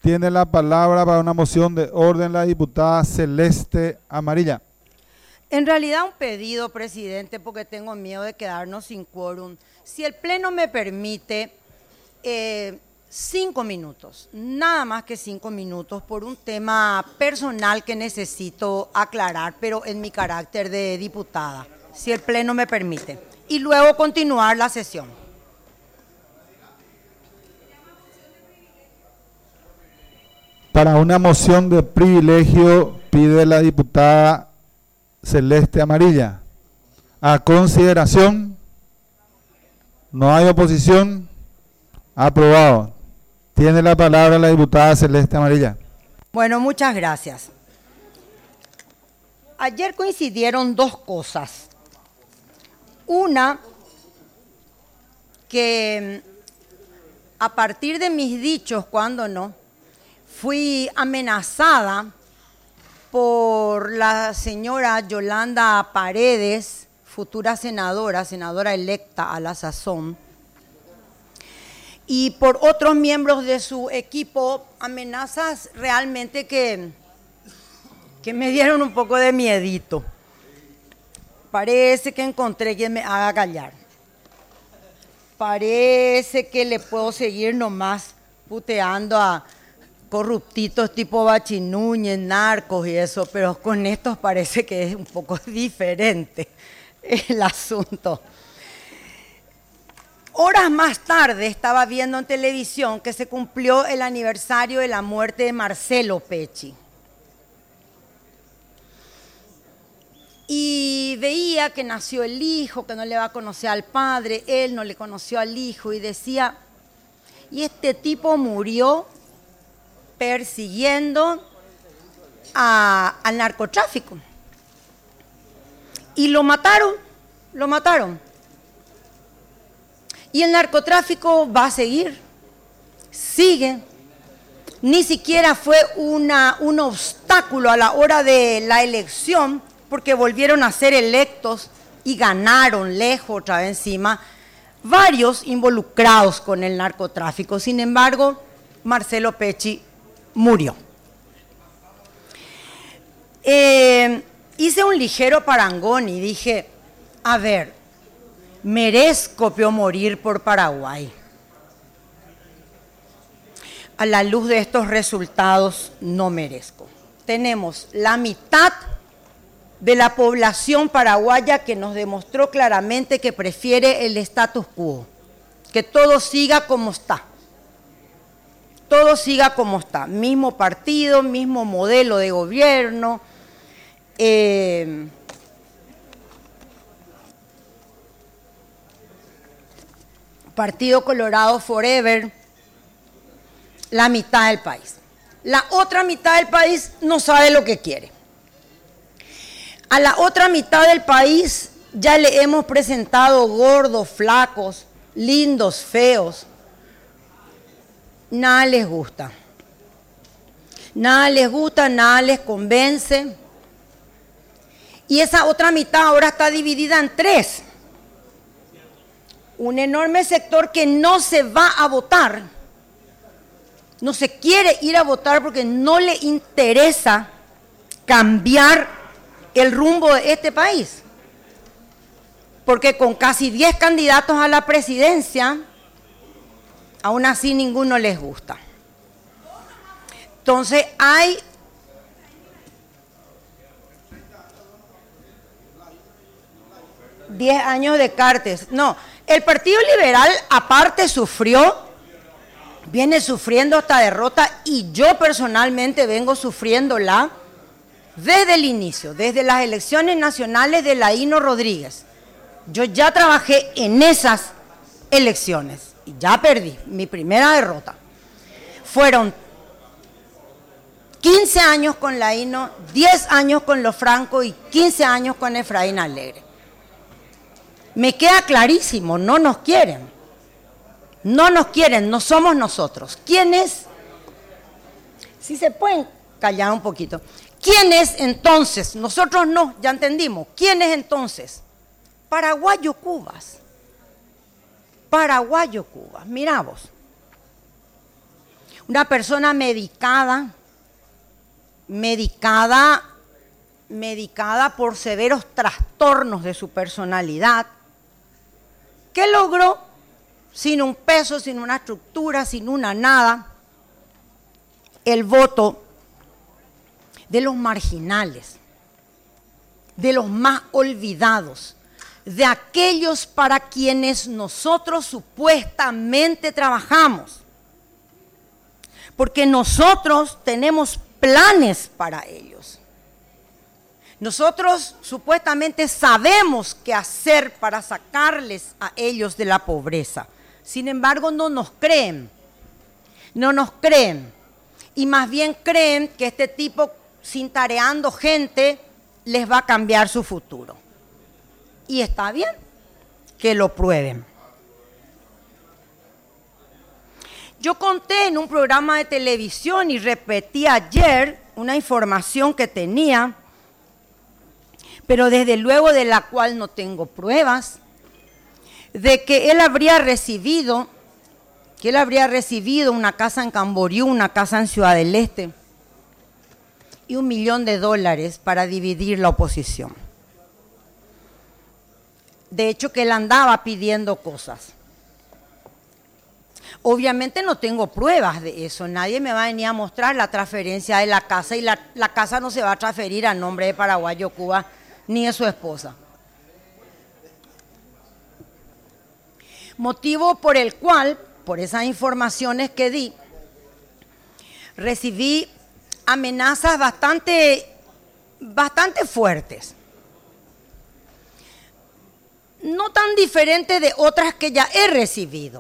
Tiene la palabra para una moción de orden la diputada Celeste Amarilla. En realidad un pedido, presidente, porque tengo miedo de quedarnos sin quórum. Si el Pleno me permite, 5 minutos, nada más que 5 minutos, por un tema personal que necesito aclarar, pero en mi carácter de diputada, si el Pleno me permite. Y luego continuar la sesión. Para una moción de privilegio pide la diputada Celeste Amarilla. A consideración, no hay oposición, aprobado. Tiene la palabra la diputada Celeste Amarilla. Bueno, muchas gracias. Ayer coincidieron dos cosas. Una, que a partir de mis dichos, cuando no, fui amenazada por la señora Yolanda Paredes, futura senadora electa a la sazón, y por otros miembros de su equipo, amenazas realmente que me dieron un poco de miedito. Parece que encontré quien me haga callar. Parece que le puedo seguir nomás puteando a corruptitos tipo Bachi Núñez, narcos y eso, pero con estos parece que es un poco diferente el asunto. Horas más tarde estaba viendo en televisión que se cumplió el aniversario de la muerte de Marcelo Pecci. Y veía que nació el hijo, que no le va a conocer al padre, él no le conoció al hijo, y decía, y este tipo murió persiguiendo al narcotráfico. Y lo mataron. Y el narcotráfico va a seguir, sigue. Ni siquiera fue un obstáculo a la hora de la elección, porque volvieron a ser electos y ganaron lejos otra vez encima, varios involucrados con el narcotráfico. Sin embargo, Marcelo Pecci murió. Hice un ligero parangón y dije, a ver, merezco morir por Paraguay. A la luz de estos resultados, no merezco. Tenemos la mitad de la población paraguaya que nos demostró claramente que prefiere el status quo, que todo siga como está. Todo siga como está, mismo partido, mismo modelo de gobierno. Partido Colorado Forever, la mitad del país. La otra mitad del país no sabe lo que quiere. A la otra mitad del país ya le hemos presentado gordos, flacos, lindos, feos. Nada les gusta. Nada les gusta, nada les convence. Y esa otra mitad ahora está dividida en tres. Un enorme sector que no se va a votar, no se quiere ir a votar porque no le interesa cambiar el rumbo de este país. Porque con casi 10 candidatos a la presidencia, aún así ninguno les gusta. Entonces hay ...10 años de Cartes. No, el Partido Liberal aparte viene sufriendo esta derrota, y yo personalmente vengo sufriéndola desde el inicio, desde las elecciones nacionales de Laíno Rodríguez. Yo ya trabajé en esas elecciones y ya perdí mi primera derrota. Fueron 15 años con Laíno, 10 años con los Franco y 15 años con Efraín Alegre. Me queda clarísimo, no nos quieren. No nos quieren, no somos nosotros. ¿Quiénes? Si se pueden callar un poquito. ¿Quiénes entonces? Nosotros no, ya entendimos. ¿Quiénes entonces? Paraguayo-Cubas. Paraguayo-Cubas, mirá vos. Una persona medicada por severos trastornos de su personalidad, que logró, sin un peso, sin una estructura, sin una nada, el voto de los marginales, de los más olvidados, de aquellos para quienes nosotros supuestamente trabajamos. Porque nosotros tenemos planes para ellos. Nosotros supuestamente sabemos qué hacer para sacarles a ellos de la pobreza. Sin embargo, no nos creen. No nos creen. Y más bien creen que este tipo, cintareando gente, les va a cambiar su futuro. Y está bien que lo prueben. Yo conté en un programa de televisión y repetí ayer una información que tenía, pero desde luego de la cual no tengo pruebas, de que él habría recibido una casa en Camboriú, una casa en Ciudad del Este y $1 millón para dividir la oposición. De hecho, que él andaba pidiendo cosas. Obviamente no tengo pruebas de eso, nadie me va a venir a mostrar la transferencia de la casa y la casa no se va a transferir a nombre de Paraguayo Cuba ni de su esposa. Motivo por el cual, por esas informaciones que di, recibí amenazas bastante fuertes. No tan diferentes de otras que ya he recibido.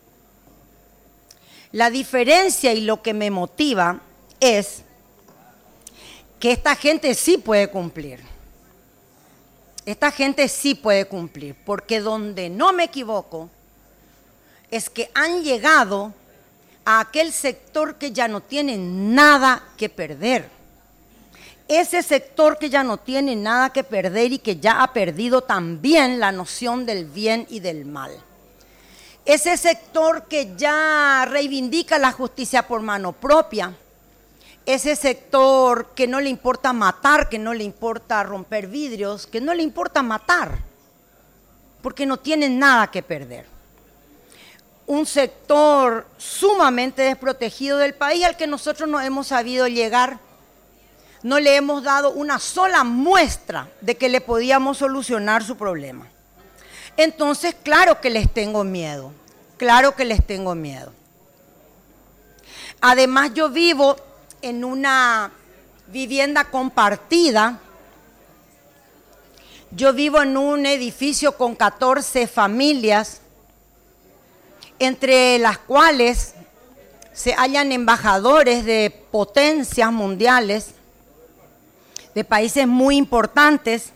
La diferencia y lo que me motiva es que esta gente sí puede cumplir. Esta gente sí puede cumplir, porque donde no me equivoco es que han llegado a aquel sector que ya no tiene nada que perder. Ese sector que ya no tiene nada que perder y que ya ha perdido también la noción del bien y del mal. Ese sector que ya reivindica la justicia por mano propia. Ese sector que no le importa matar, que no le importa romper vidrios, que no le importa matar, porque no tienen nada que perder. Un sector sumamente desprotegido del país al que nosotros no hemos sabido llegar. No le hemos dado una sola muestra de que le podíamos solucionar su problema. Entonces, claro que les tengo miedo, claro que les tengo miedo. Además, yo vivo en una vivienda compartida. Yo vivo en un edificio con 14 familias, entre las cuales se hallan embajadores de potencias mundiales, de países muy importantes,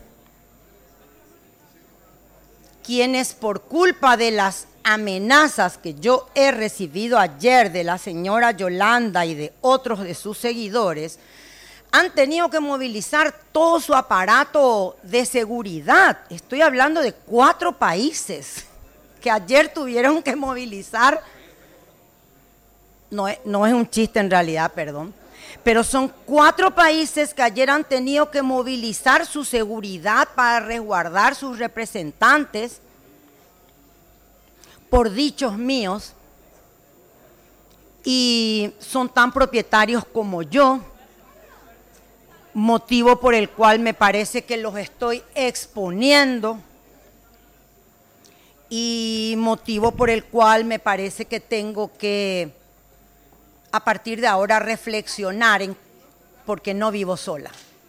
quienes por culpa de las amenazas que yo he recibido ayer de la señora Yolanda y de otros de sus seguidores, han tenido que movilizar todo su aparato de seguridad. Estoy hablando de 4 países que ayer tuvieron que movilizar. No es un chiste en realidad, perdón. Pero son 4 países que ayer han tenido que movilizar su seguridad para resguardar sus representantes por dichos míos, y son tan propietarios como yo, motivo por el cual me parece que los estoy exponiendo y motivo por el cual me parece que tengo que a partir de ahora reflexionar porque no vivo sola.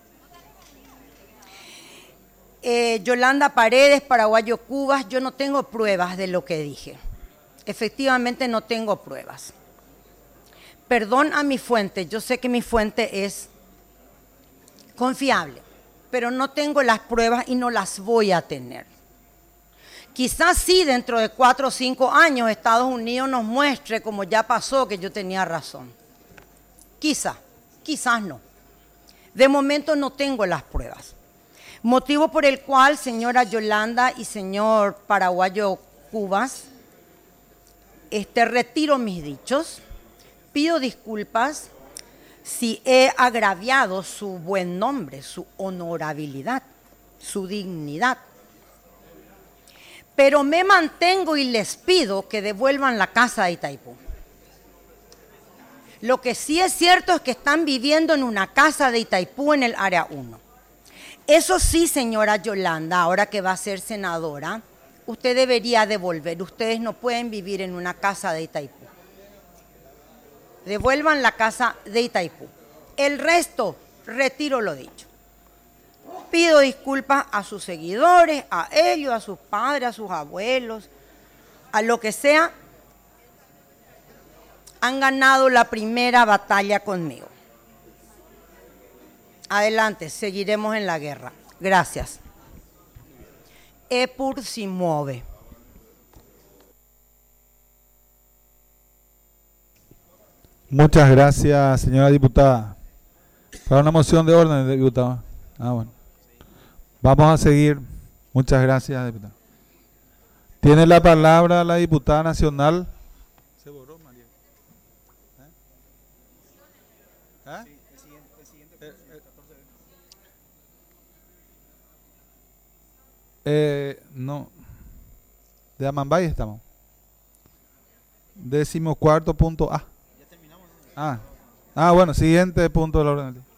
Yolanda Paredes, Paraguayo Cubas, yo no tengo pruebas de lo que dije. Efectivamente no tengo pruebas. Perdón a mi fuente, yo sé que mi fuente es confiable, pero no tengo las pruebas y no las voy a tener. Quizás sí, dentro de 4 o 5 años Estados Unidos nos muestre, como ya pasó, que yo tenía razón. Quizás no. De momento no tengo las pruebas. Motivo por el cual, señora Yolanda y señor Paraguayo Cubas, retiro mis dichos, pido disculpas si he agraviado su buen nombre, su honorabilidad, su dignidad. Pero me mantengo y les pido que devuelvan la casa de Itaipú. Lo que sí es cierto es que están viviendo en una casa de Itaipú en el área 1. Eso sí, señora Yolanda, ahora que va a ser senadora, usted debería devolver. Ustedes no pueden vivir en una casa de Itaipú. Devuelvan la casa de Itaipú. El resto, retiro lo dicho. Pido disculpas a sus seguidores, a ellos, a sus padres, a sus abuelos, a lo que sea. Han ganado la primera batalla conmigo. Adelante, seguiremos en la guerra. Gracias. EPUR si mueve. Muchas gracias, señora diputada. Para una moción de orden, diputada. Bueno. Vamos a seguir. Muchas gracias, diputada. Tiene la palabra la diputada nacional. ¿Se borró, María? No. De Amambay estamos. 14º punto A. Bueno, siguiente punto del orden del día.